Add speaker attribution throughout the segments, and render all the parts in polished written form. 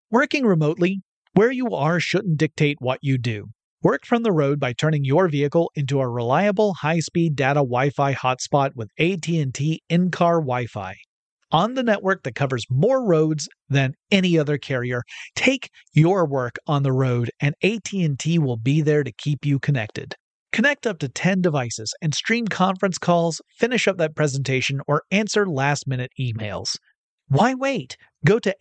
Speaker 1: Working remotely, where you are shouldn't dictate what you do. Work from the road by turning your vehicle into a reliable high-speed data Wi-Fi hotspot with AT&T in-car Wi-Fi. On the network that covers more roads than any other carrier, take your work on the road and AT&T will be there to keep you connected. Connect up to 10 devices and stream conference calls, finish up that presentation, or answer last-minute emails. Why wait? Go to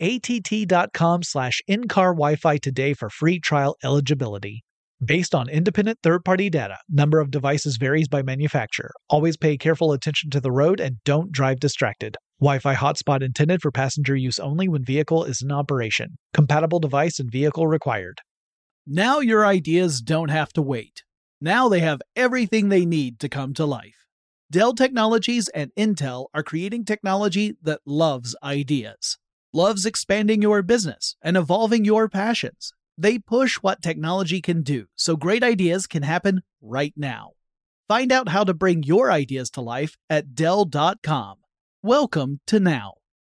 Speaker 1: att.com/in-car Wi-Fi today for free trial eligibility. Based on independent third-party data, number of devices varies by manufacturer. Always pay careful attention to the road and don't drive distracted. Wi-Fi hotspot intended for passenger use only when vehicle is in operation. Compatible device and vehicle required.
Speaker 2: Now your ideas don't have to wait. Now they have everything they need to come to life. Dell Technologies and Intel are creating technology that loves ideas, loves expanding your business and evolving your passions. They push what technology can do so great ideas can happen right now. Find out how to bring your ideas to life at Dell.com. Welcome to Now.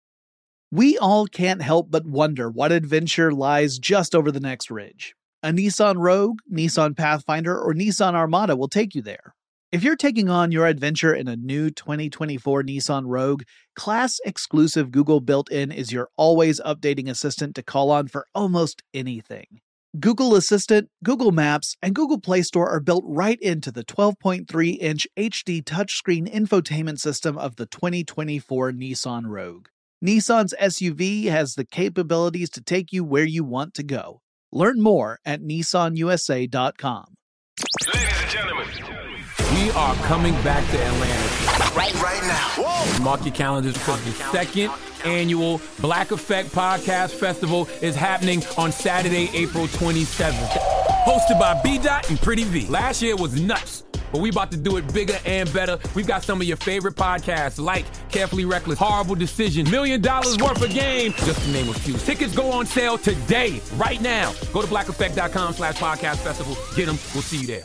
Speaker 2: We all can't help but wonder what adventure lies just over the next ridge. A Nissan Rogue, Nissan Pathfinder, or Nissan Armada will take you there. If you're taking on your adventure in a new 2024 Nissan Rogue, class-exclusive Google built-in is your always updating assistant to call on for almost anything. Google Assistant, Google Maps, and Google Play Store are built right into the 12.3-inch HD touchscreen infotainment system of the 2024 Nissan Rogue. Nissan's SUV has the capabilities to take you where you want to go. Learn more at nissanusa.com.
Speaker 3: Ladies and gentlemen,
Speaker 4: we are coming back to Atlanta
Speaker 3: right now. Whoa!
Speaker 4: Mark your calendars because the second annual Black Effect Podcast Festival is happening on Saturday, April 27th. Hosted by B-Dot and Pretty V. Last year was nuts, but we about to do it bigger and better. We've got some of your favorite podcasts like Carefully Reckless, Horrible Decision, $1 Million Worth of Game, just to name a few. Tickets go on sale today, right now. Go to blackeffect.com/podcast festival. Get them. We'll see you there.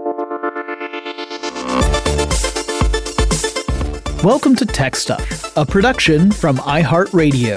Speaker 2: Welcome to Tech Stuff, a production from iHeartRadio.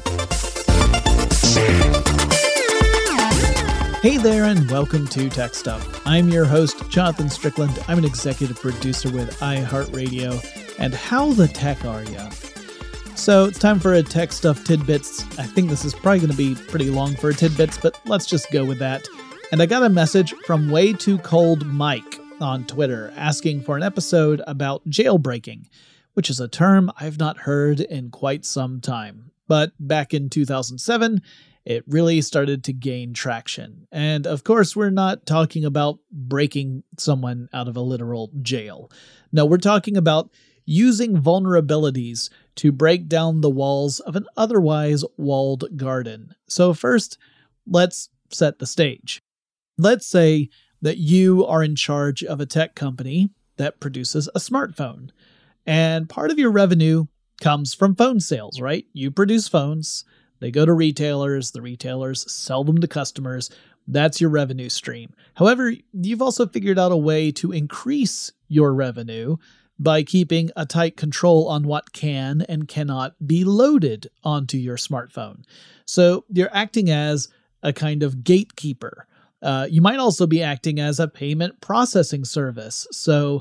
Speaker 2: Hey there, and welcome to Tech Stuff. I'm your host, Jonathan Strickland. I'm an executive producer with iHeartRadio. And how the tech are ya? So it's time for a Tech Stuff Tidbits. I think this is probably going to be pretty long for a Tidbits, but let's just go with that. And I got a message from Way Too Cold Mike on Twitter asking for an episode about jailbreaking, which is a term I've not heard in quite some time. But back in 2007, it really started to gain traction. And of course, we're not talking about breaking someone out of a literal jail. No, we're talking about using vulnerabilities to break down the walls of an otherwise walled garden. So first, let's set the stage. Let's say that you are in charge of a tech company that produces a smartphone. And part of your revenue comes from phone sales, right? You produce phones, they go to retailers, the retailers sell them to customers. That's your revenue stream. However, you've also figured out a way to increase your revenue by keeping a tight control on what can and cannot be loaded onto your smartphone. So you're acting as a kind of gatekeeper. You might also be acting as a payment processing service. So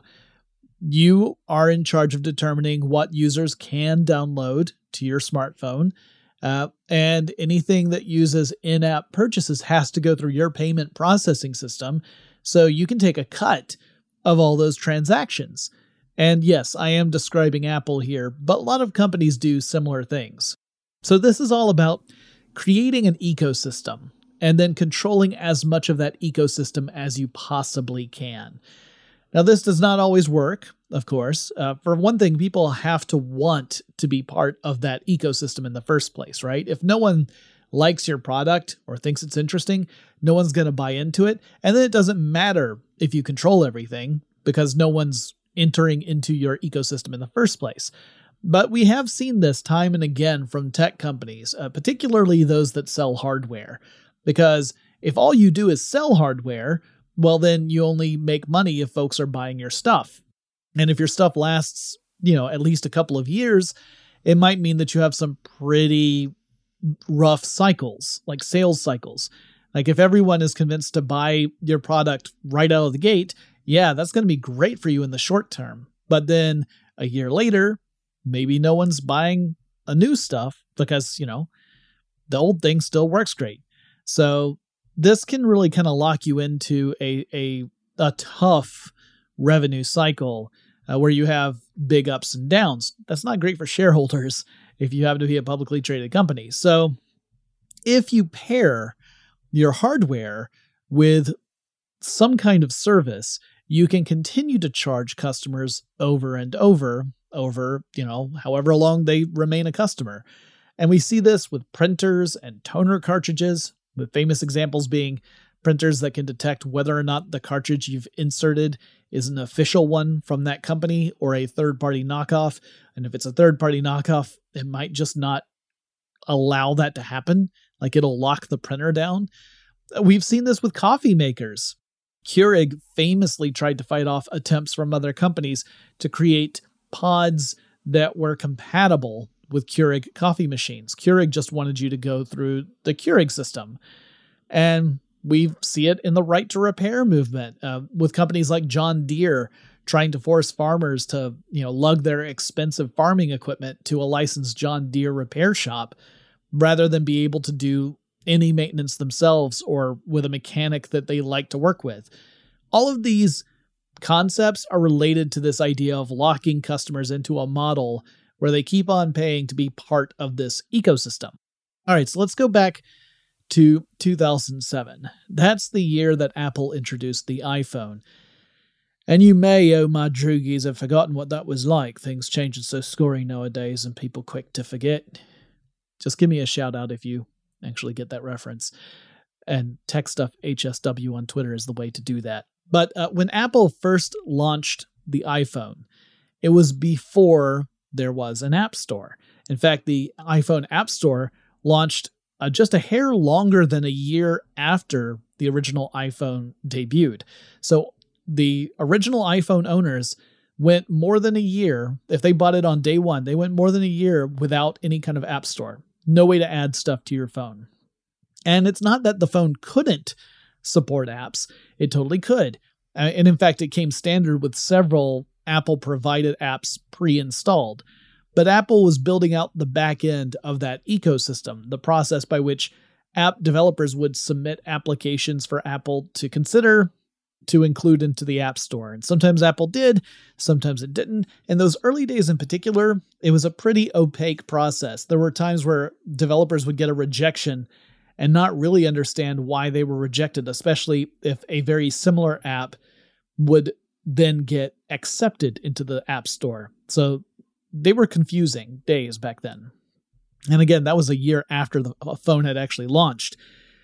Speaker 2: you are in charge of determining what users can download to your smartphone. And anything that uses in-app purchases has to go through your payment processing system. So you can take a cut of all those transactions. And yes, I am describing Apple here, but a lot of companies do similar things. So this is all about creating an ecosystem and then controlling as much of that ecosystem as you possibly can. Now, this does not always work, of course. For one thing, people have to want to be part of that ecosystem in the first place, right? If no one likes your product or thinks it's interesting, no one's going to buy into it. And then it doesn't matter if you control everything because no one's entering into your ecosystem in the first place. But we have seen this time and again from tech companies, particularly those that sell hardware. Because if all you do is sell hardware, well, then you only make money if folks are buying your stuff. And if your stuff lasts, at least a couple of years, it might mean that you have some pretty rough cycles, like sales cycles. Like if everyone is convinced to buy your product right out of the gate, yeah, that's going to be great for you in the short term. But then a year later, maybe no one's buying a new stuff because, the old thing still works great. So this can really kind of lock you into a tough revenue cycle where you have big ups and downs. That's not great for shareholders if you happen to be a publicly traded company. So if you pair your hardware with some kind of service, you can continue to charge customers over and over, however long they remain a customer. And we see this with printers and toner cartridges, with famous examples being printers that can detect whether or not the cartridge you've inserted is an official one from that company or a third-party knockoff. And if it's a third-party knockoff, it might just not allow that to happen. Like it'll lock the printer down. We've seen this with coffee makers. Keurig famously tried to fight off attempts from other companies to create pods that were compatible with Keurig coffee machines. Keurig just wanted you to go through the Keurig system. And we see it in the right to repair movement with companies like John Deere trying to force farmers to, lug their expensive farming equipment to a licensed John Deere repair shop rather than be able to do any maintenance themselves or with a mechanic that they like to work with. All of these concepts are related to this idea of locking customers into a model where they keep on paying to be part of this ecosystem. All right, so let's go back to 2007. That's the year that Apple introduced the iPhone. And you may, oh my droogies, have forgotten what that was like. Things changing so scoring nowadays and people quick to forget. Just give me a shout out if you actually get that reference. And Tech Stuff HSW on Twitter is the way to do that. But when Apple first launched the iPhone, it was before there was an App Store. In fact, the iPhone App Store launched just a hair longer than a year after the original iPhone debuted. So the original iPhone owners went more than a year. If they bought it on day one, they went more than a year without any kind of App Store. No way to add stuff to your phone. And it's not that the phone couldn't support apps. It totally could. And in fact, it came standard with several Apple-provided apps pre-installed. But Apple was building out the back end of that ecosystem, the process by which app developers would submit applications for Apple to consider to include into the App Store. And sometimes Apple did, sometimes it didn't. In those early days in particular, it was a pretty opaque process. There were times where developers would get a rejection and not really understand why they were rejected, especially if a very similar app would then get accepted into the App Store. So they were confusing days back then. And again, that was a year after the phone had actually launched.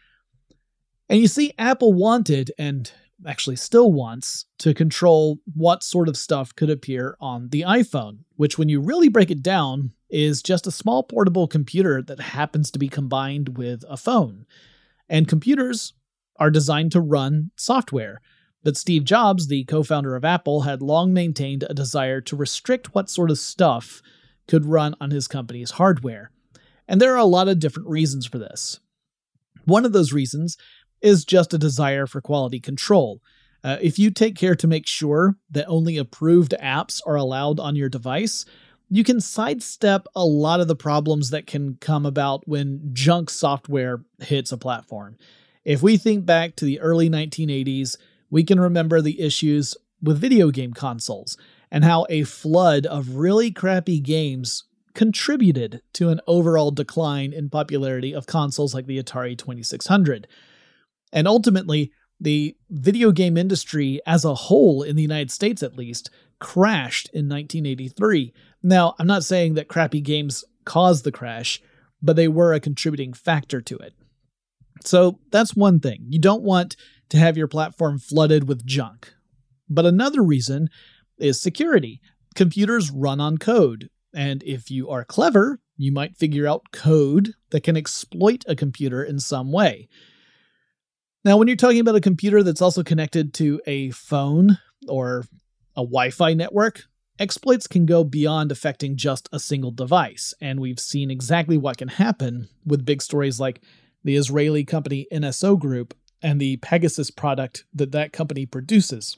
Speaker 2: And you see, Apple wanted, and actually still wants, to control what sort of stuff could appear on the iPhone, which when you really break it down is just a small portable computer that happens to be combined with a phone. And computers are designed to run software. But Steve Jobs, the co-founder of Apple, had long maintained a desire to restrict what sort of stuff could run on his company's hardware. And there are a lot of different reasons for this. One of those reasons is just a desire for quality control. If you take care to make sure that only approved apps are allowed on your device, you can sidestep a lot of the problems that can come about when junk software hits a platform. If we think back to the early 1980s, we can remember the issues with video game consoles and how a flood of really crappy games contributed to an overall decline in popularity of consoles like the Atari 2600. And ultimately, the video game industry as a whole, in the United States at least, crashed in 1983. Now, I'm not saying that crappy games caused the crash, but they were a contributing factor to it. So that's one thing. You don't want to have your platform flooded with junk. But another reason is security. Computers run on code. And if you are clever, you might figure out code that can exploit a computer in some way. Now, when you're talking about a computer that's also connected to a phone or a Wi-Fi network, exploits can go beyond affecting just a single device, and we've seen exactly what can happen with big stories like the Israeli company NSO Group and the Pegasus product that company produces.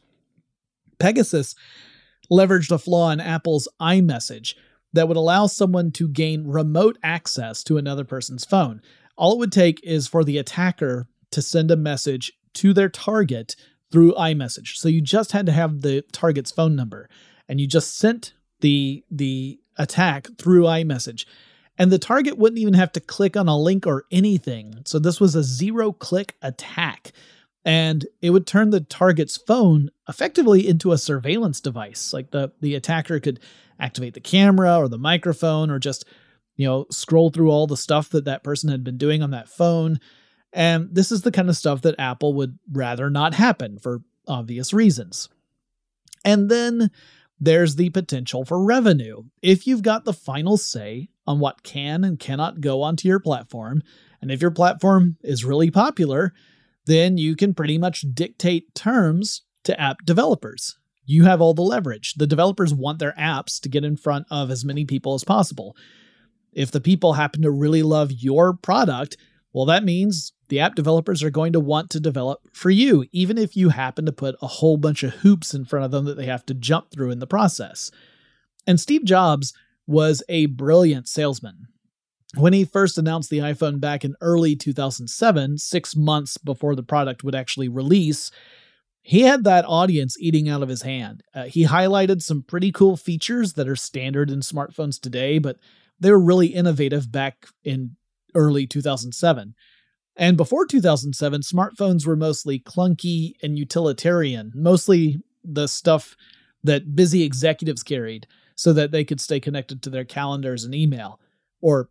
Speaker 2: Pegasus leveraged a flaw in Apple's iMessage that would allow someone to gain remote access to another person's phone. All it would take is for the attacker to send a message to their target through iMessage. So you just had to have the target's phone number, and you just sent the attack through iMessage. And the target wouldn't even have to click on a link or anything. So this was a zero-click attack. And it would turn the target's phone effectively into a surveillance device. Like the attacker could activate the camera or the microphone or just, scroll through all the stuff that person had been doing on that phone. And this is the kind of stuff that Apple would rather not happen for obvious reasons. And then there's the potential for revenue. If you've got the final say on what can and cannot go onto your platform, and if your platform is really popular, then you can pretty much dictate terms to app developers. You have all the leverage. The developers want their apps to get in front of as many people as possible. If the people happen to really love your product, well, that means the app developers are going to want to develop for you, even if you happen to put a whole bunch of hoops in front of them that they have to jump through in the process. And Steve Jobs was a brilliant salesman. When he first announced the iPhone back in early 2007, 6 months before the product would actually release, he had that audience eating out of his hand. He highlighted some pretty cool features that are standard in smartphones today, but they were really innovative back in early 2007. And before 2007, smartphones were mostly clunky and utilitarian, mostly the stuff that busy executives carried so that they could stay connected to their calendars and email, or,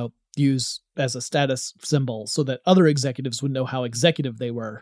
Speaker 2: use as a status symbol so that other executives would know how executive they were.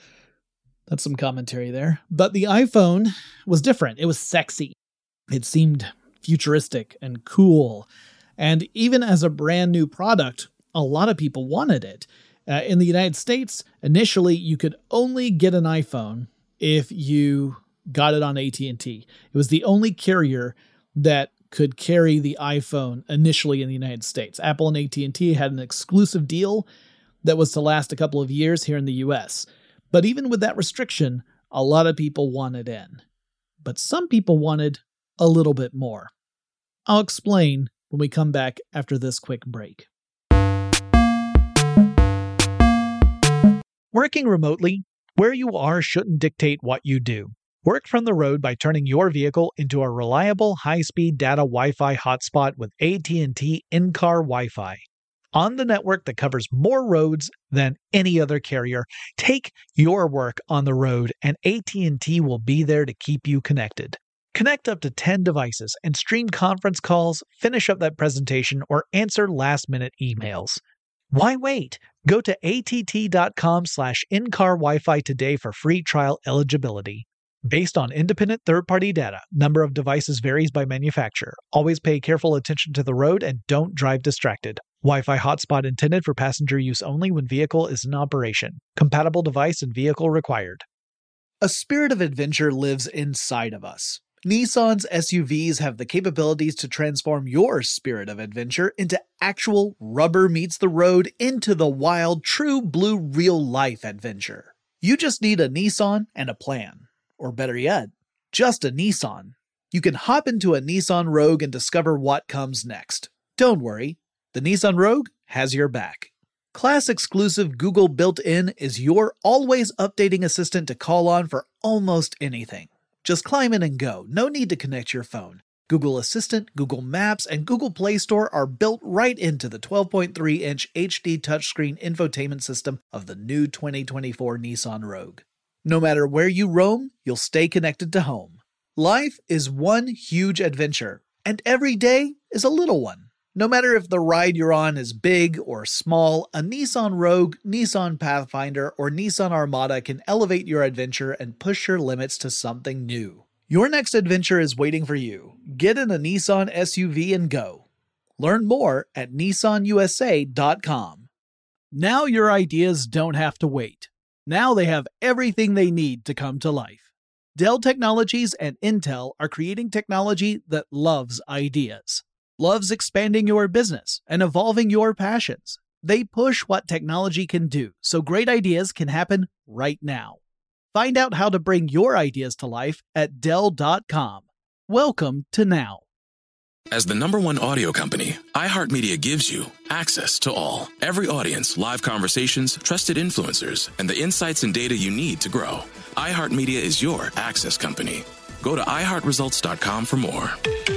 Speaker 2: That's some commentary there. But the iPhone was different. It was sexy. It seemed futuristic and cool. And even as a brand new product, a lot of people wanted it. In the United States, initially, you could only get an iPhone if you got it on AT&T. It was the only carrier that could carry the iPhone initially in the United States. Apple and AT&T had an exclusive deal that was to last a couple of years here in the US. But even with that restriction, a lot of people wanted in. But some people wanted a little bit more. I'll explain when we come back after this quick break.
Speaker 1: Working remotely, where you are shouldn't dictate what you do. Work from the road by turning your vehicle into a reliable high-speed data Wi-Fi hotspot with AT&T in-car Wi-Fi. On the network that covers more roads than any other carrier, take your work on the road and AT&T will be there to keep you connected. Connect up to 10 devices and stream conference calls, finish up that presentation, or answer last-minute emails. Why wait? Go to att.com/in-car Wi-Fi today for free trial eligibility. Based on independent third-party data, number of devices varies by manufacturer. Always pay careful attention to the road and don't drive distracted. Wi-Fi hotspot intended for passenger use only when vehicle is in operation. Compatible device and vehicle required.
Speaker 5: A spirit of adventure lives inside of us. Nissan's SUVs have the capabilities to transform your spirit of adventure into actual rubber meets the road into the wild, true blue real-life adventure. You just need a Nissan and a plan. Or better yet, just a Nissan. You can hop into a Nissan Rogue and discover what comes next. Don't worry, the Nissan Rogue has your back. Class-exclusive Google built-in is your always updating assistant to call on for almost anything. Just climb in and go, no need to connect your phone. Google Assistant, Google Maps, and Google Play Store are built right into the 12.3-inch HD touchscreen infotainment system of the new 2024 Nissan Rogue. No matter where you roam, you'll stay connected to home. Life is one huge adventure, and every day is a little one. No matter if the ride you're on is big or small, a Nissan Rogue, Nissan Pathfinder, or Nissan Armada can elevate your adventure and push your limits to something new. Your next adventure is waiting for you. Get in a Nissan SUV and go. Learn more at nissanusa.com. Now your ideas don't have to wait. Now they have everything they need to come to life. Dell Technologies and Intel are creating technology that loves ideas, loves expanding your business and evolving your passions. They push what technology can do so great ideas can happen right now. Find out how to bring your ideas to life at Dell.com. Welcome to Now.
Speaker 6: As the #1 audio company, iHeartMedia gives you access to all. Every audience, live conversations, trusted influencers, and the insights and data you need to grow. iHeartMedia is your access company. Go to iHeartResults.com for more.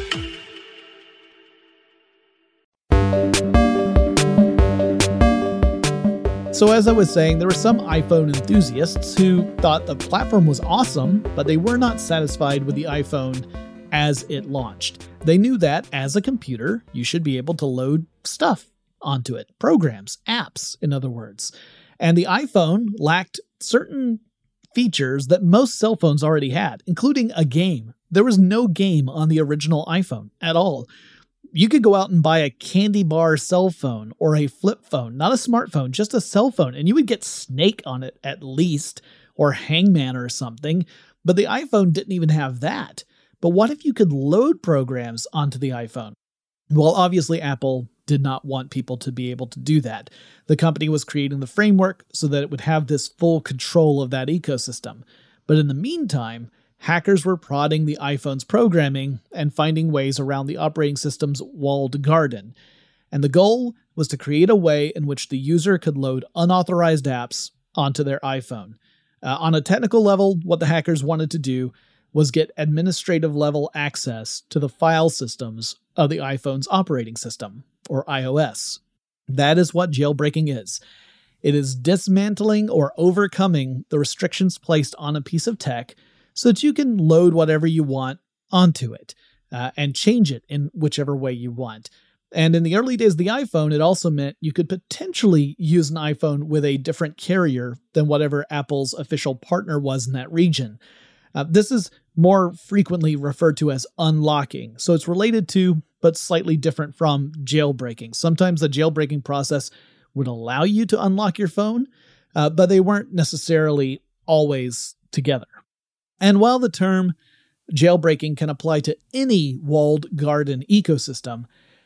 Speaker 2: So as I was saying, there were some iPhone enthusiasts who thought the platform was awesome, but they were not satisfied with the iPhone as it launched. They knew that as a computer, you should be able to load stuff onto it, programs, apps, in other words. And the iPhone lacked certain features that most cell phones already had, including a game. There was no game on the original iPhone at all. You could go out and buy a candy bar cell phone or a flip phone, not a smartphone, just a cell phone, and you would get Snake on it at least, or Hangman or something, but the iPhone didn't even have that. But what if you could load programs onto the iPhone? Well, obviously Apple did not want people to be able to do that. The company was creating the framework so that it would have this full control of that ecosystem. But in the meantime, hackers were prodding the iPhone's programming and finding ways around the operating system's walled garden. And the goal was to create a way in which the user could load unauthorized apps onto their iPhone. On a technical level, what the hackers wanted to do was get administrative level access to the file systems of the iPhone's operating system, or iOS. That is what jailbreaking is. It is dismantling or overcoming the restrictions placed on a piece of tech so that you can load whatever you want onto it and change it in whichever way you want. And in the early days of the iPhone, it also meant you could potentially use an iPhone with a different carrier than whatever Apple's official partner was in that region. This is more frequently referred to as unlocking. So it's related to, but slightly different from jailbreaking. Sometimes the jailbreaking process would allow you to unlock your phone, but they weren't necessarily always together. And while the term jailbreaking can apply to any walled garden ecosystem,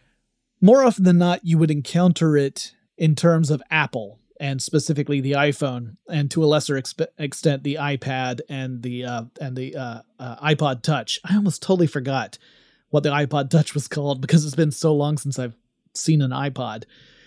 Speaker 2: more often than not, you would encounter it in terms of Apple, and specifically the iPhone, and to a lesser extent the iPad and the iPod Touch. I almost totally forgot what the iPod Touch was called because it's been so long since I've seen an iPod.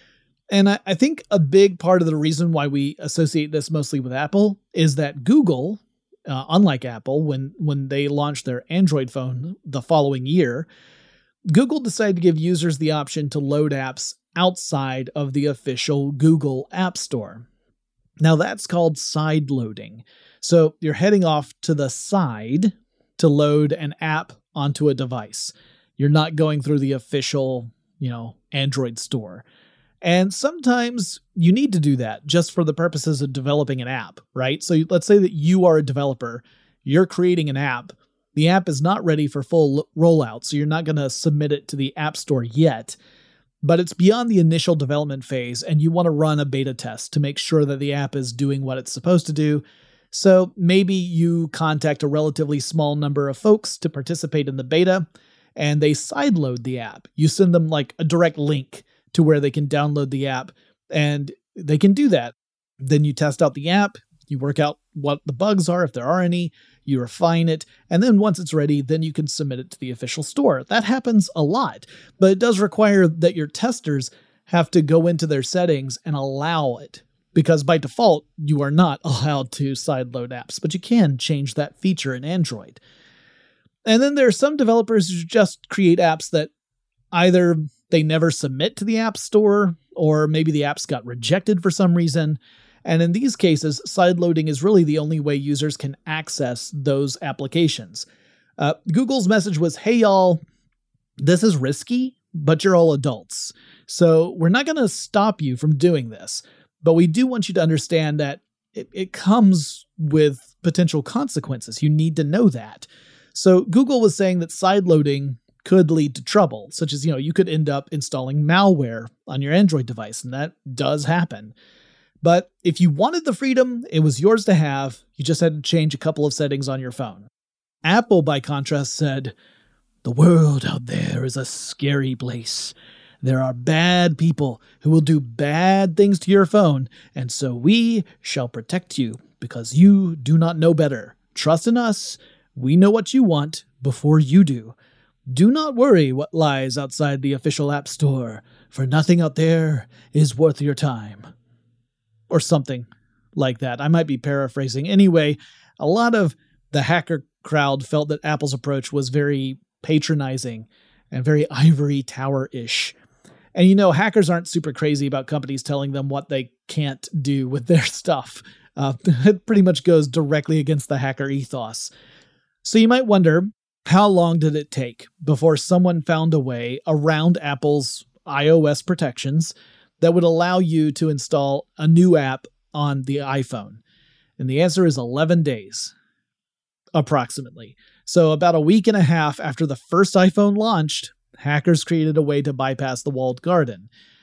Speaker 2: And I think a big part of the reason why we associate this mostly with Apple is that Google, unlike Apple, when they launched their Android phone the following year, Google decided to give users the option to load apps outside of the official Google App Store. Now that's called side loading. So you're heading off to the side to load an app onto a device. You're not going through the official, Android store. And sometimes you need to do that just for the purposes of developing an app, right? So let's say that you are a developer, you're creating an app. The app is not ready for full rollout, so you're not going to submit it to the App Store yet. But it's beyond the initial development phase, and you want to run a beta test to make sure that the app is doing what it's supposed to do. So maybe you contact a relatively small number of folks to participate in the beta, and they sideload the app. You send them like a direct link to where they can download the app, and they can do that. Then you test out the app, you work out what the bugs are, if there are any, you refine it, and then once it's ready, then you can submit it to the official store. That happens a lot, but it does require that your testers have to go into their settings and allow it, because by default, you are not allowed to sideload apps, but you can change that feature in Android. And then there are some developers who just create apps that either they never submit to the App Store, or maybe the apps got rejected for some reason. And in these cases, sideloading is really the only way users can access those applications. Google's message was, hey y'all, this is risky, but you're all adults. So we're not going to stop you from doing this, but we do want you to understand that it comes with potential consequences. You need to know that. So Google was saying that sideloading could lead to trouble, such as, you could end up installing malware on your Android device, and that does happen. But if you wanted the freedom, it was yours to have. You just had to change a couple of settings on your phone. Apple, by contrast, said, "The world out there is a scary place. There are bad people who will do bad things to your phone, and so we shall protect you because you do not know better. Trust in us. We know what you want before you do. Do not worry what lies outside the official App Store, for nothing out there is worth your time." Or something like that. I might be paraphrasing. Anyway, a lot of the hacker crowd felt that Apple's approach was very patronizing and very ivory tower-ish. And hackers aren't super crazy about companies telling them what they can't do with their stuff. It pretty much goes directly against the hacker ethos. So you might wonder, how long did it take before someone found a way around Apple's iOS protections that would allow you to install a new app on the iPhone? And the answer is 11 days, approximately. So about a week and a half after the first iPhone launched, hackers created a way to bypass the walled garden.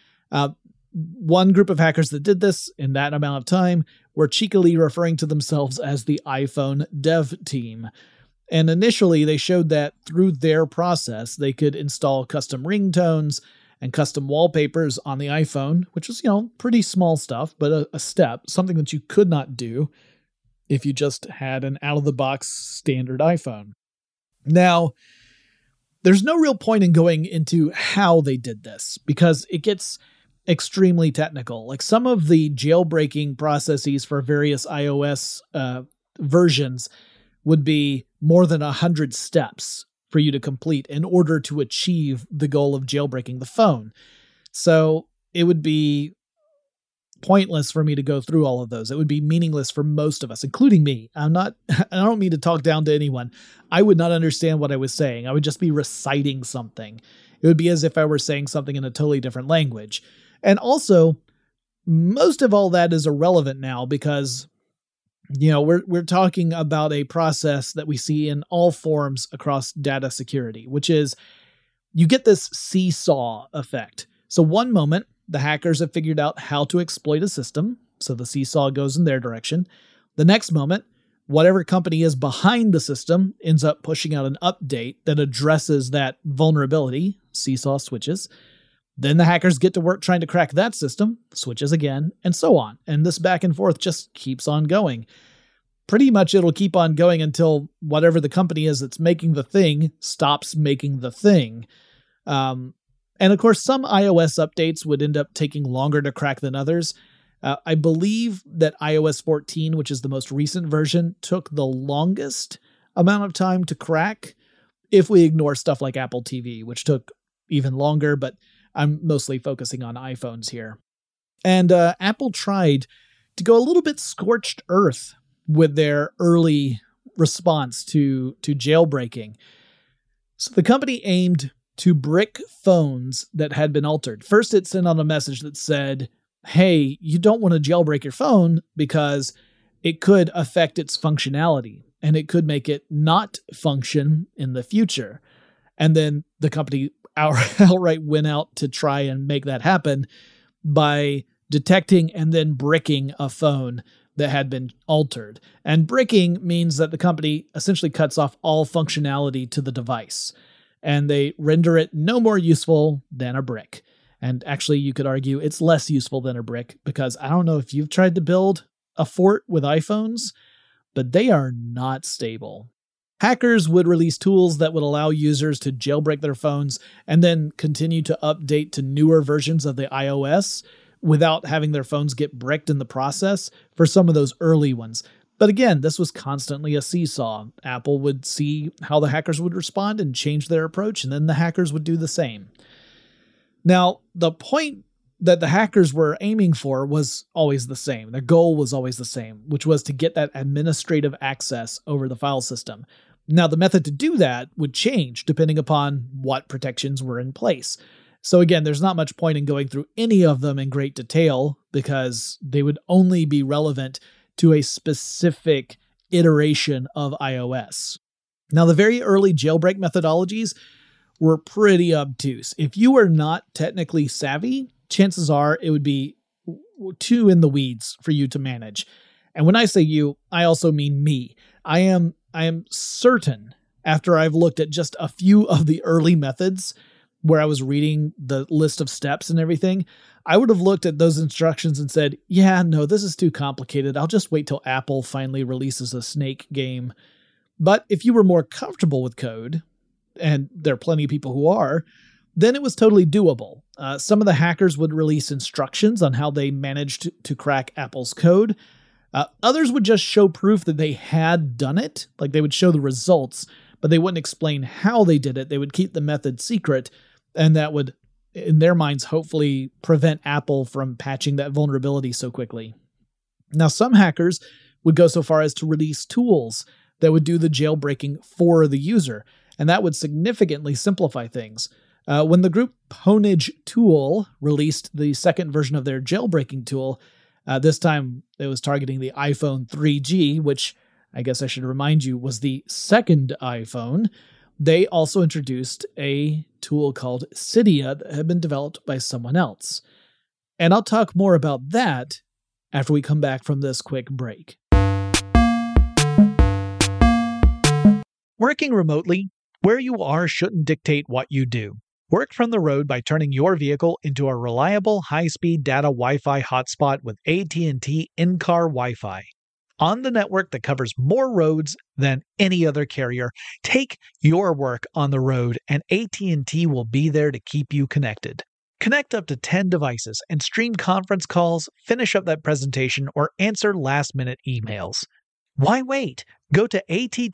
Speaker 2: One group of hackers that did this in that amount of time were cheekily referring to themselves as the iPhone dev team. And initially, they showed that through their process, they could install custom ringtones and custom wallpapers on the iPhone, which was, pretty small stuff, but a step, something that you could not do if you just had an out-of-the-box standard iPhone. Now, there's no real point in going into how they did this, because it gets extremely technical. Like some of the jailbreaking processes for various iOS versions would be more than 100 steps for you to complete in order to achieve the goal of jailbreaking the phone. So it would be pointless for me to go through all of those. It would be meaningless for most of us, including me. I don't mean to talk down to anyone. I would not understand what I was saying. I would just be reciting something. It would be as if I were saying something in a totally different language. And also, most of all that is irrelevant now because, we're talking about a process that we see in all forms across data security, which is you get this seesaw effect. So one moment, the hackers have figured out how to exploit a system, so the seesaw goes in their direction. The next moment, whatever company is behind the system ends up pushing out an update that addresses that vulnerability, seesaw switches. Then the hackers get to work trying to crack that system, switches again, and so on. And this back and forth just keeps on going. Pretty much it'll keep on going until whatever the company is that's making the thing stops making the thing. And of course, some iOS updates would end up taking longer to crack than others. I believe that iOS 14, which is the most recent version, took the longest amount of time to crack, if we ignore stuff like Apple TV, which took even longer, but I'm mostly focusing on iPhones here. And Apple tried to go a little bit scorched earth with their early response to jailbreaking. So the company aimed to brick phones that had been altered. First, it sent out a message that said, hey, you don't want to jailbreak your phone because it could affect its functionality and it could make it not function in the future. And then the company outright went out to try and make that happen by detecting and then bricking a phone that had been altered. And bricking means that the company essentially cuts off all functionality to the device, and they render it no more useful than a brick. And actually, you could argue it's less useful than a brick, because I don't know if you've tried to build a fort with iPhones, but they are not stable. Hackers would release tools that would allow users to jailbreak their phones and then continue to update to newer versions of the iOS without having their phones get bricked in the process for some of those early ones. But again, this was constantly a seesaw. Apple would see how the hackers would respond and change their approach, and then the hackers would do the same. Now, the point that the hackers were aiming for was always the same. Their goal was always the same, which was to get that administrative access over the file system. Now, the method to do that would change depending upon what protections were in place. So again, there's not much point in going through any of them in great detail because they would only be relevant to a specific iteration of iOS. Now, the very early jailbreak methodologies were pretty obtuse. If you were not technically savvy, chances are it would be too in the weeds for you to manage. And when I say you, I also mean me. I am I am certain, after I've looked at just a few of the early methods where I was reading the list of steps and everything, I would have looked at those instructions and said, yeah, no, this is too complicated. I'll just wait till Apple finally releases a Snake game. But if you were more comfortable with code, and there are plenty of people who are, then it was totally doable. Some of the hackers would release instructions on how they managed to crack Apple's code. Others would just show proof that they had done it, like they would show the results, but they wouldn't explain how they did it. They would keep the method secret, and that would, in their minds, hopefully prevent Apple from patching that vulnerability so quickly. Now, some hackers would go so far as to release tools that would do the jailbreaking for the user, and that would significantly simplify things. When the group Pwnage Tool released the second version of their jailbreaking tool, this time it was targeting the iPhone 3G, which I guess I should remind you was the second iPhone. They also introduced a tool called Cydia that had been developed by someone else. And I'll talk more about that after we come back from this quick break.
Speaker 1: Working remotely, where you are shouldn't dictate what you do. Work from the road by turning your vehicle into a reliable high-speed data Wi-Fi hotspot with AT&T in-car Wi-Fi. On the network that covers more roads than any other carrier, take your work on the road and AT&T will be there to keep you connected. Connect up to 10 devices and stream conference calls, finish up that presentation, or answer last-minute emails. Why wait? Go to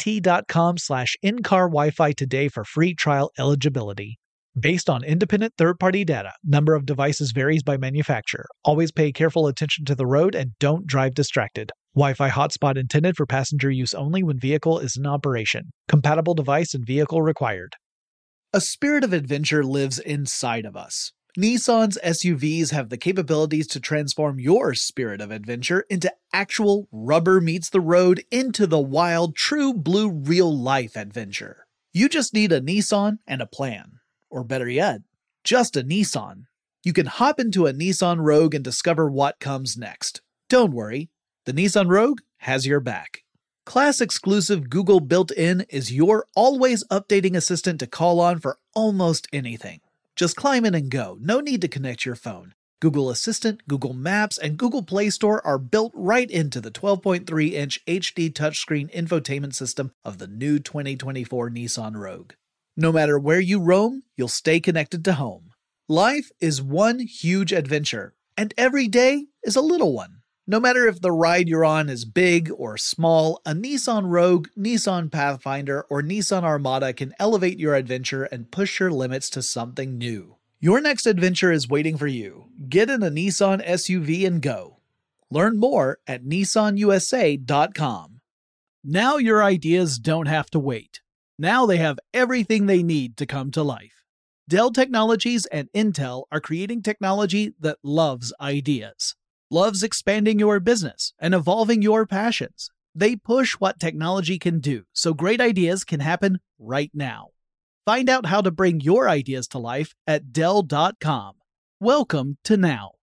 Speaker 1: att.com/in-car Wi-Fi today for free trial eligibility. Based on independent third-party data, number of devices varies by manufacturer. Always pay careful attention to the road and don't drive distracted. Wi-Fi hotspot intended for passenger use only when vehicle is in operation. Compatible device and vehicle required.
Speaker 5: A spirit of adventure lives inside of us. Nissan's SUVs have the capabilities to transform your spirit of adventure into actual rubber meets the road into the wild, true blue real-life adventure. You just need a Nissan and a plan. Or better yet, just a Nissan. You can hop into a Nissan Rogue and discover what comes next. Don't worry, the Nissan Rogue has your back. Class-exclusive Google built-in is your always-updating assistant to call on for almost anything. Just climb in and go, no need to connect your phone. Google Assistant, Google Maps, and Google Play Store are built right into the 12.3-inch HD touchscreen infotainment system of the new 2024 Nissan Rogue. No matter where you roam, you'll stay connected to home. Life is one huge adventure, and every day is a little one. No matter if the ride you're on is big or small, a Nissan Rogue, Nissan Pathfinder, or Nissan Armada can elevate your adventure and push your limits to something new. Your next adventure is waiting for you. Get in a Nissan SUV and go. Learn more at nissanusa.com. Now your ideas don't have to wait. Now they have everything they need to come to life. Dell Technologies and Intel are creating technology that loves ideas. Loves expanding your business and evolving your passions. They push what technology can do, so great ideas can happen right now. Find out how to bring your ideas to life at Dell.com. Welcome to Now.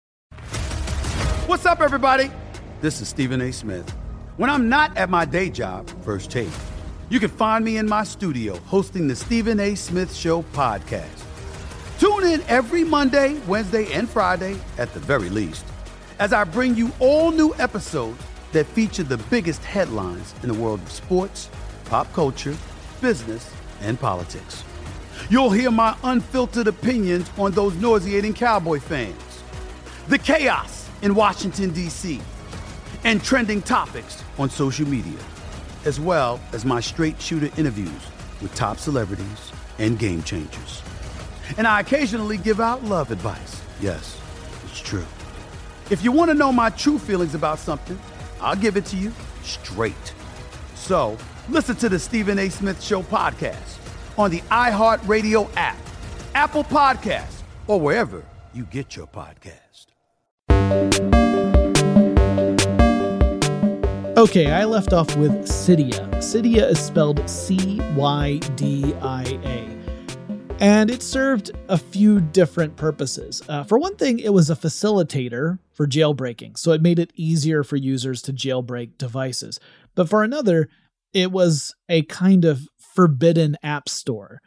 Speaker 7: What's up, everybody? This is Stephen A. Smith. When I'm not at my day job, First Take, you can find me in my studio hosting the Stephen A. Smith Show podcast. Tune in every Monday, Wednesday, and Friday, at the very least, as I bring you all new episodes that feature the biggest headlines in the world of sports, pop culture, business, and politics. You'll hear my unfiltered opinions on those nauseating Cowboy fans, the chaos in Washington, D.C., and trending topics on social media, as well as my straight shooter interviews with top celebrities and game changers. And I occasionally give out love advice. Yes, it's true. If you want to know my true feelings about something, I'll give it to you straight. So, listen to the Stephen A. Smith Show podcast on the iHeartRadio app, Apple Podcasts, or wherever you get your podcast.
Speaker 2: Okay, I left off with Cydia. Cydia is spelled Cydia. And it served a few different purposes. For one thing, it was a facilitator for jailbreaking, so it made it easier for users to jailbreak devices. But for another, it was a kind of forbidden app store.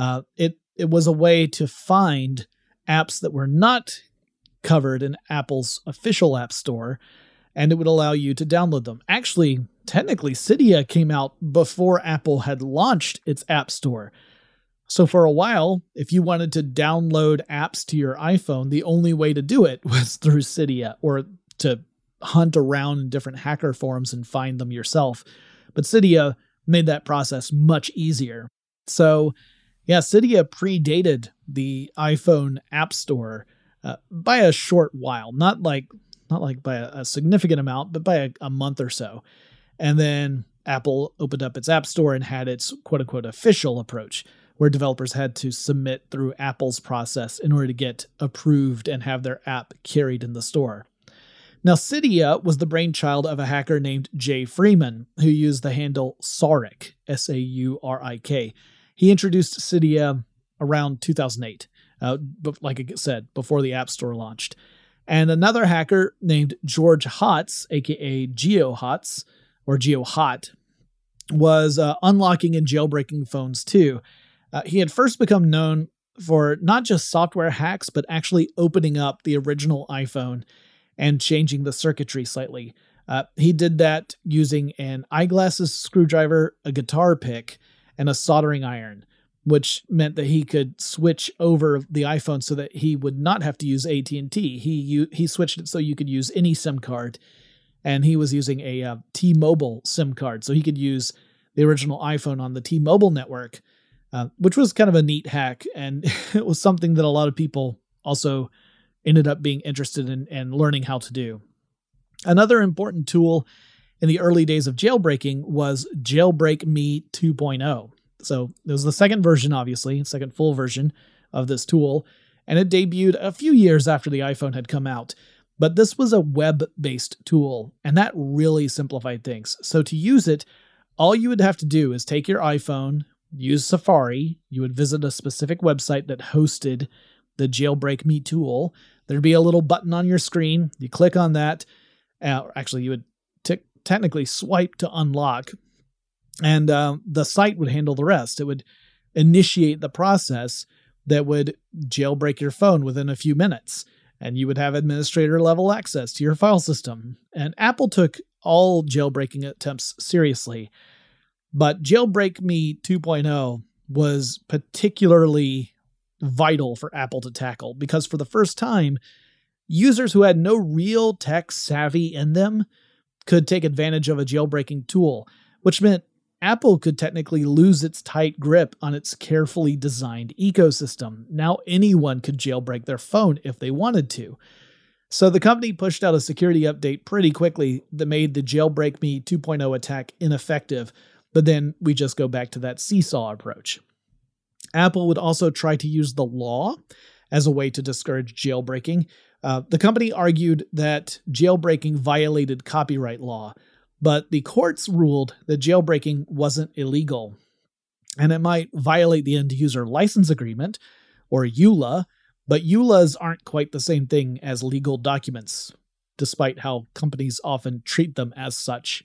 Speaker 2: It was a way to find apps that were not covered in Apple's official app store, and it would allow you to download them. Actually, technically, Cydia came out before Apple had launched its app store. So for a while, if you wanted to download apps to your iPhone, the only way to do it was through Cydia, or to hunt around in different hacker forums and find them yourself. But Cydia made that process much easier. So yeah, Cydia predated the iPhone App Store by a short while, not like by a significant amount, but by a month or so. And then Apple opened up its App Store and had its quote-unquote official approach, where developers had to submit through Apple's process in order to get approved and have their app carried in the store. Now, Cydia was the brainchild of a hacker named Jay Freeman, who used the handle Saurik, S-A-U-R-I-K. He introduced Cydia around 2008, like I said, before the App Store launched. And another hacker named George Hotz, aka GeoHotz, or GeoHot, was unlocking and jailbreaking phones too. He had first become known for not just software hacks, but actually opening up the original iPhone and changing the circuitry slightly. He did that using an eyeglasses screwdriver, a guitar pick, and a soldering iron, which meant that he could switch over the iPhone so that he would not have to use AT&T. He switched it so you could use any SIM card, and he was using a T-Mobile SIM card, so he could use the original iPhone on the T-Mobile network, which was kind of a neat hack, and it was something that a lot of people also ended up being interested in and learning how to do. Another important tool in the early days of jailbreaking was Jailbreak Me 2.0. So it was the second version, obviously, second full version of this tool, and it debuted a few years after the iPhone had come out. But this was a web-based tool, and that really simplified things. So to use it, all you would have to do is take your iPhone, use Safari, you would visit a specific website that hosted the Jailbreak Me tool. There'd be a little button on your screen. You click on that. Actually, you would technically swipe to unlock, and the site would handle the rest. It would initiate the process that would jailbreak your phone within a few minutes, and you would have administrator level access to your file system. And Apple took all jailbreaking attempts seriously, but Jailbreak Me 2.0 was particularly vital for Apple to tackle, because for the first time, users who had no real tech savvy in them could take advantage of a jailbreaking tool, which meant Apple could technically lose its tight grip on its carefully designed ecosystem. Now anyone could jailbreak their phone if they wanted to. So the company pushed out a security update pretty quickly that made the Jailbreak Me 2.0 attack ineffective, but then we just go back to that seesaw approach. Apple would also try to use the law as a way to discourage jailbreaking. The company argued that jailbreaking violated copyright law, but the courts ruled that jailbreaking wasn't illegal, and it might violate the end-user license agreement, or EULA, but EULAs aren't quite the same thing as legal documents, despite how companies often treat them as such.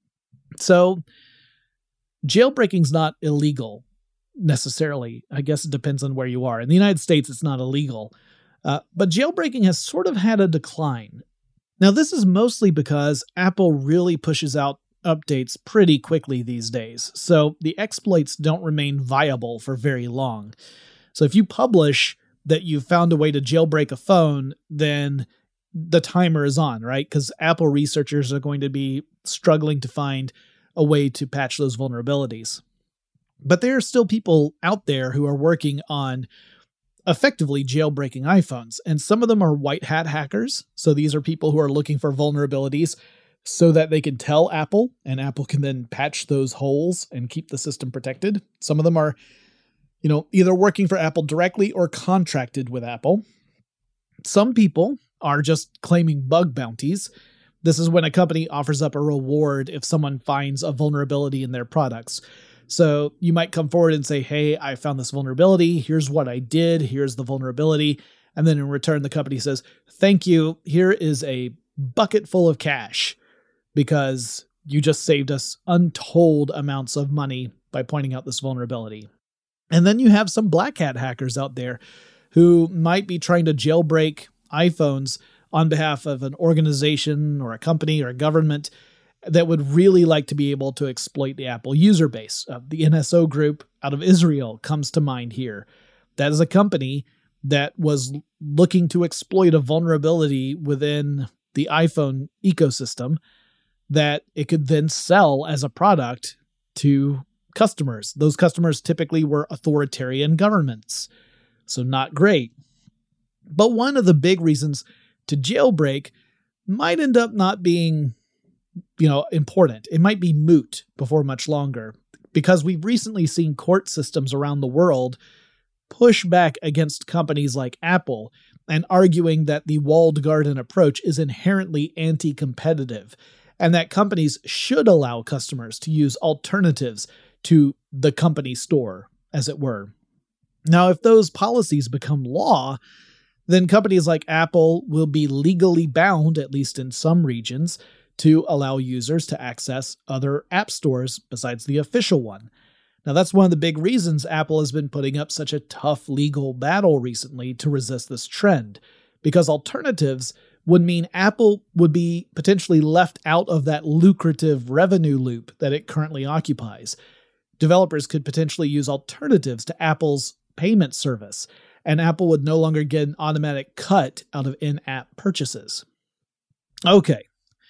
Speaker 2: So, jailbreaking's not illegal, necessarily. I guess it depends on where you are. In the United States, it's not illegal. But jailbreaking has sort of had a decline. Now, this is mostly because Apple really pushes out updates pretty quickly these days, so the exploits don't remain viable for very long. So if you publish that you've found a way to jailbreak a phone, then the timer is on, right? Because Apple researchers are going to be struggling to find a way to patch those vulnerabilities. But there are still people out there who are working on effectively jailbreaking iPhones, and some of them are white hat hackers. So these are people who are looking for vulnerabilities so that they can tell Apple, and Apple can then patch those holes and keep the system protected. Some of them are, either working for Apple directly or contracted with Apple. Some people are just claiming bug bounties. This is when a company offers up a reward if someone finds a vulnerability in their products. So you might come forward and say, hey, I found this vulnerability. Here's what I did. Here's the vulnerability. And then in return, the company says, thank you. Here is a bucket full of cash because you just saved us untold amounts of money by pointing out this vulnerability. And then you have some black hat hackers out there who might be trying to jailbreak iPhones on behalf of an organization or a company or a government that would really like to be able to exploit the Apple user base. The NSO Group out of Israel comes to mind here. That is a company that was looking to exploit a vulnerability within the iPhone ecosystem that it could then sell as a product to customers. Those customers typically were authoritarian governments, so not great. But one of the big reasons to jailbreak might end up not being, important. It might be moot before much longer, because we've recently seen court systems around the world push back against companies like Apple and arguing that the walled garden approach is inherently anti-competitive and that companies should allow customers to use alternatives to the company store, as it were. Now, if those policies become law, then companies like Apple will be legally bound, at least in some regions, to allow users to access other app stores besides the official one. Now, that's one of the big reasons Apple has been putting up such a tough legal battle recently to resist this trend, because alternatives would mean Apple would be potentially left out of that lucrative revenue loop that it currently occupies. Developers could potentially use alternatives to Apple's payment service, and Apple would no longer get an automatic cut out of in-app purchases. Okay.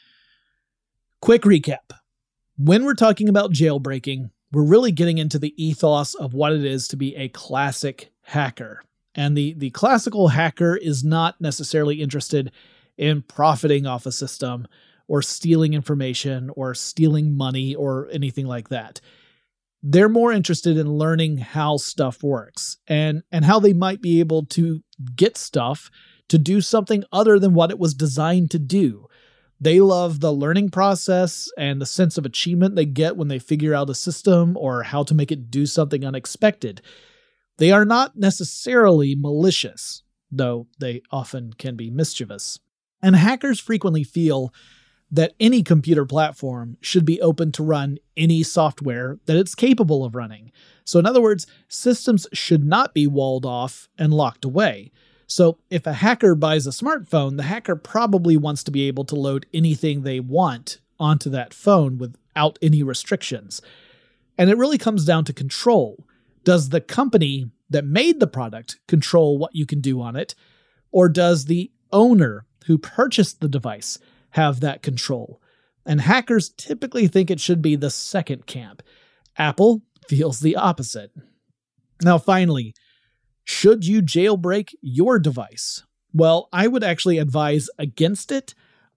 Speaker 2: Quick recap. When we're talking about jailbreaking, we're really getting into the ethos of what it is to be a classic hacker. And the classical hacker is not necessarily interested in profiting off a system or stealing information or stealing money or anything like that. They're more interested in learning how stuff works and how they might be able to get stuff to do something other than what it was designed to do. They love the learning process and the sense of achievement they get when they figure out a system or how to make it do something unexpected. They are not necessarily malicious, though they often can be mischievous. And hackers frequently feel that any computer platform should be open to run any software that it's capable of running. So in other words, systems should not be walled off and locked away. So if a hacker buys a smartphone, the hacker probably wants to be able to load anything they want onto that phone without any restrictions. And it really comes down to control. Does the company that made the product control what you can do on it? Or does the owner who purchased the device have that control? And hackers typically think it should be the second camp. Apple feels the opposite. Now finally, should you jailbreak your device? Well, I would actually advise against it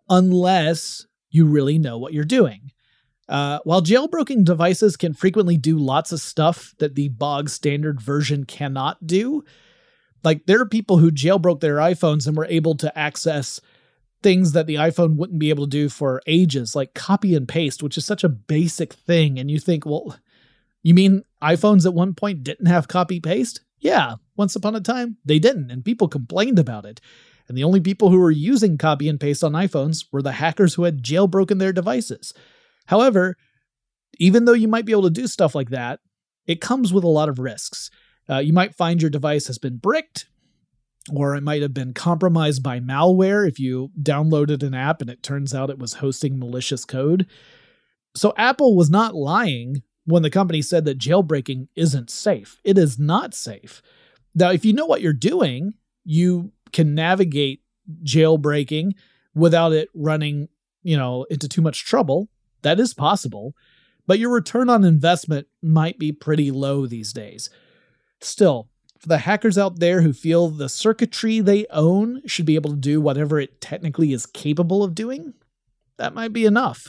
Speaker 2: unless you really know what you're doing. While jailbroken devices can frequently do lots of stuff that the bog standard version cannot do, like there are people who jailbroke their iPhones and were able to access things that the iPhone wouldn't be able to do for ages, like copy and paste, which is such a basic thing. And you think, well, you mean iPhones at one point didn't have copy paste? Yeah, once upon a time, they didn't, and people complained about it. And the only people who were using copy and paste on iPhones were the hackers who had jailbroken their devices. However, even though you might be able to do stuff like that, it comes with a lot of risks. You might find your device has been bricked, or it might have been compromised by malware if you downloaded an app and it turns out it was hosting malicious code. So Apple was not lying when the company said that jailbreaking isn't safe. It is not safe. Now, if you know what you're doing, you can navigate jailbreaking without it running, into too much trouble. That is possible, but your return on investment might be pretty low these days. Still, for the hackers out there who feel the circuitry they own should be able to do whatever it technically is capable of doing, that might be enough.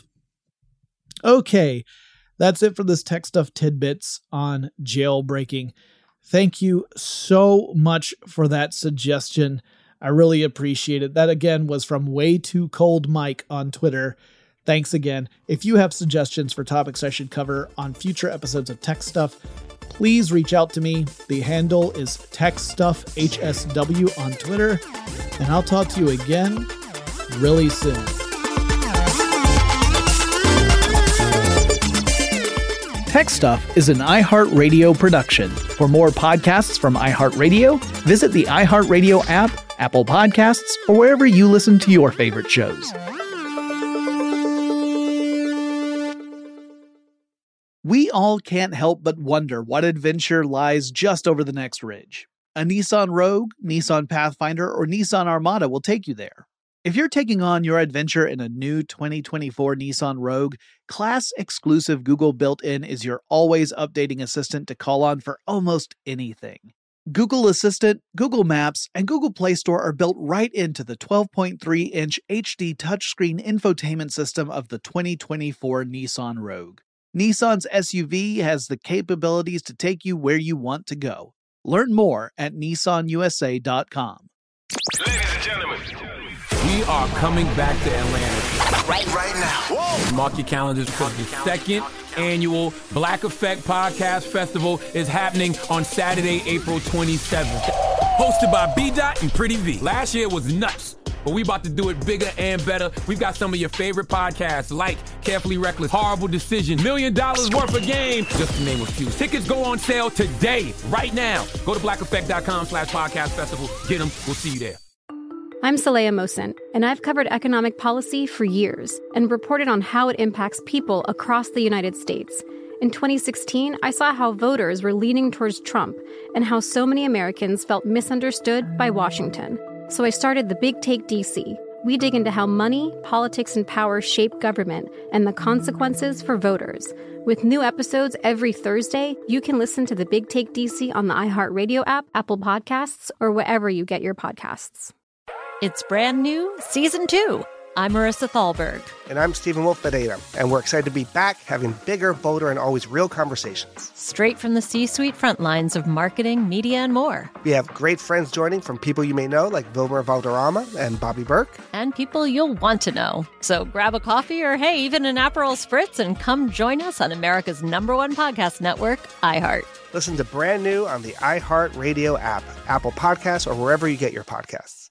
Speaker 2: Okay, that's it for this Tech Stuff Tidbits on jailbreaking. Thank you so much for that suggestion. I really appreciate it. That again was from Way Too Cold Mike on Twitter. Thanks again. If you have suggestions for topics I should cover on future episodes of Tech Stuff, please reach out to me. The handle is TechStuffHSW on Twitter, and I'll talk to you again really soon.
Speaker 5: Tech Stuff is an iHeartRadio production. For more podcasts from iHeartRadio, visit the iHeartRadio app, Apple Podcasts, or wherever you listen to your favorite shows. We all can't help but wonder what adventure lies just over the next ridge. A Nissan Rogue, Nissan Pathfinder, or Nissan Armada will take you there. If you're taking on your adventure in a new 2024 Nissan Rogue, class-exclusive Google built-in is your always updating assistant to call on for almost anything. Google Assistant, Google Maps, and Google Play Store are built right into the 12.3-inch HD touchscreen infotainment system of the 2024 Nissan Rogue. Nissan's SUV has the capabilities to take you where you want to go. Learn more at nissanusa.com.
Speaker 3: Ladies and gentlemen,
Speaker 4: We are coming back to Atlanta.
Speaker 3: right now. Whoa.
Speaker 4: Mark your calendars because the second annual Black Effect Podcast Festival is happening on Saturday, April 27th. Hosted by B-Dot and Pretty V. Last year was nuts, but we about to do it bigger and better. We've got some of your favorite podcasts like Carefully Reckless, Horrible Decision, $1 Million Worth of Game, just to name a few. Tickets go on sale today, right now. Go to blackeffect.com/podcast festival. Get them. We'll see you there.
Speaker 8: I'm Saleha Mohsen, and I've covered economic policy for years and reported on how it impacts people across the United States. In 2016, I saw how voters were leaning towards Trump and how so many Americans felt misunderstood by Washington. So I started The Big Take DC. We dig into how money, politics, and power shape government and the consequences for voters. With new episodes every Thursday, you can listen to The Big Take DC on the iHeartRadio app, Apple Podcasts, or wherever you get your podcasts.
Speaker 9: It's brand new, Season 2. I'm Marissa Thalberg.
Speaker 10: And I'm Stephen Wolf Pereira, and we're excited to be back having bigger, bolder, and always real conversations.
Speaker 9: Straight from the C-suite front lines of marketing, media, and more.
Speaker 10: We have great friends joining from people you may know, like Wilmer Valderrama and Bobby Burke.
Speaker 9: And people you'll want to know. So grab a coffee or, hey, even an Aperol Spritz and come join us on America's #1 podcast network, iHeart.
Speaker 10: Listen to brand new on the iHeartRadio app, Apple Podcasts, or wherever you get your podcasts.